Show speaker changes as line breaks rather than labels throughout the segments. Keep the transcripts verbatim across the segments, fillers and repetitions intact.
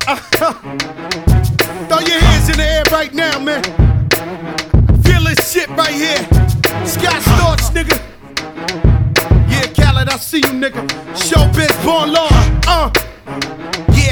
Throw your hands in the air right now, man. Feel this shit right here. Scott Storch, nigga. Yeah, Khaled, I see you, nigga. Showbiz, born law. Uh, yeah.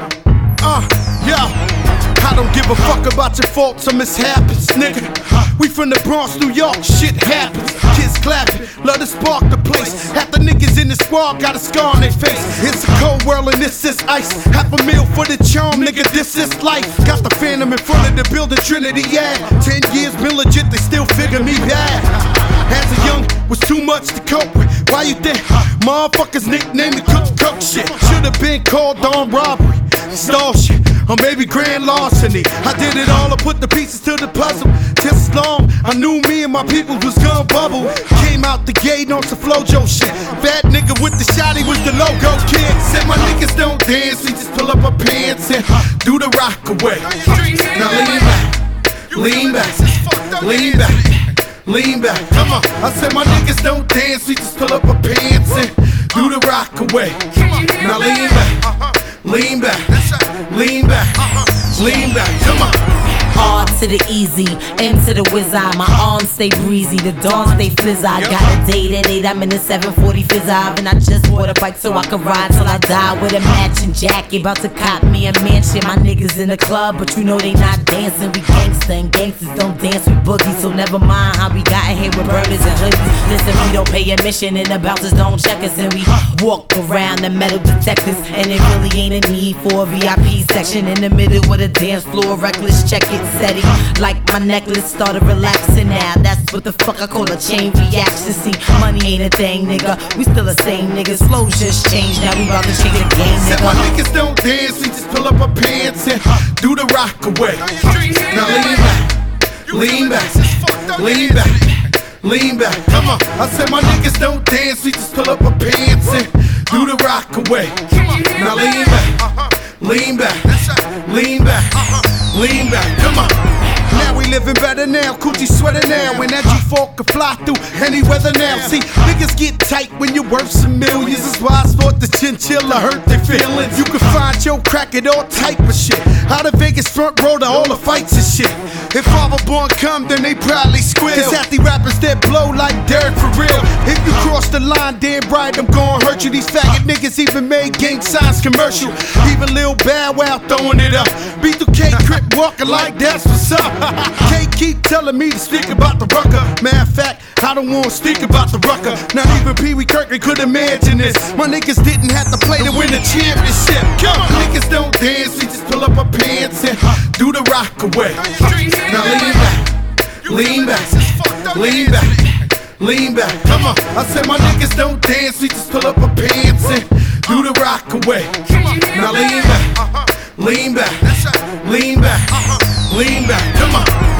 Uh, yeah. I don't give a fuck about your faults or mishaps, nigga. We from the Bronx, New York, shit happens. Kids clapping, love to spark the place. Half the niggas in the squad got a scar on their face. It's a cold world and this is ice. Half a meal for the charm, nigga, this is life. Got the Phantom in front of the building, Trinity, yeah. Ten years been legit, they still figure me bad. As a young, was too much to cope with. Why you think motherfuckers nicknamed me Cook Cook shit? Should've been called on robbery, stall shit, or maybe grand larceny. I did it all, I put the pieces to the puzzle. Just as long, I knew me and my people was gonna bubble. Came out the gate on some Flojo shit. Bad nigga with the shotty was the logo kid. Said my niggas don't dance, we just pull up our pants and do the rock away. Now lean back, lean back, lean back, lean back. Come on, I said my niggas don't dance, we just pull up our pants and do the rock away. Now lean back, lean back, lean back, lean back. Come on.
R to the easy, M to the whiz eye. My arms stay breezy, the dawn stay flizz. I got a date at eight, I'm in the seven forty fizz eye. And I just bought a bike so I can ride till I die with a matching jacket. About to cop me a mansion. My niggas in the club, but you know they not dancing. We gangsta and gangsters don't dance with boogies. So never mind how we got in here with burners and hoodies. Listen, we don't pay admission and the bouncers don't check us. And we walk around the metal detectors. And it really ain't a need for a V I P section in the middle of the dance floor. Reckless, check it. Steady, like my necklace started relaxing now. That's what the fuck I call a chain reaction. See, money ain't a thing, nigga. We still the same niggas. Flows just changed, now we about to change the game, nigga.
Said my niggas don't dance, we just pull up our pants and do the rock away. Now lean back, lean back, lean back, lean back. Come on, I said my niggas don't dance, we just pull up our pants and do the rock away. Now lean back, lean back, lean back. Lean back, come on. Now we living better now, coochie sweater now. When that G four can fly through any weather now. See, niggas get tight when you're worth some millions. That's why I thought the chinchilla hurt their feelings. You can find your crack at all type of shit. Out of Vegas front row to all the fights and shit. If Father Born come, then they probably squeal. Cause half the rappers that blow like dirt for real. If you cross the line, damn right, I'm gon' hurt you. These faggot niggas even made gang signs commercial. Even Lil Bow Wow throwing it up. B two K Crip walking like that's what's up. Can't keep telling me to speak about the rucker. Matter of fact, I don't wanna speak about the rucker. Not even Pee Wee Kirkland could imagine this. My niggas didn't have to play to win the championship. Come on, niggas don't dance, we just pull up our pants and do the rock away. Now lean back, lean back, lean back, lean back. Come on, I said my niggas don't dance, we just pull up our pants and do the rock away. Now lean back, lean back, lean back, lean back. Come on.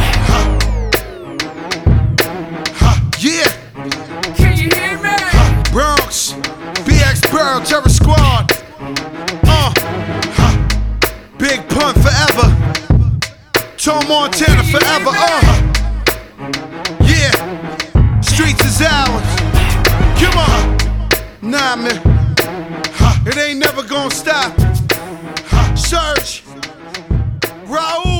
Yeah.
Can you hear me?
Bronx, B X Burrow, Terror Squad. Uh, Big Pun forever. Tom Montana forever. Uh, yeah. Streets is ours. Come on. Nah, man. It ain't never gonna stop. Search. Raul.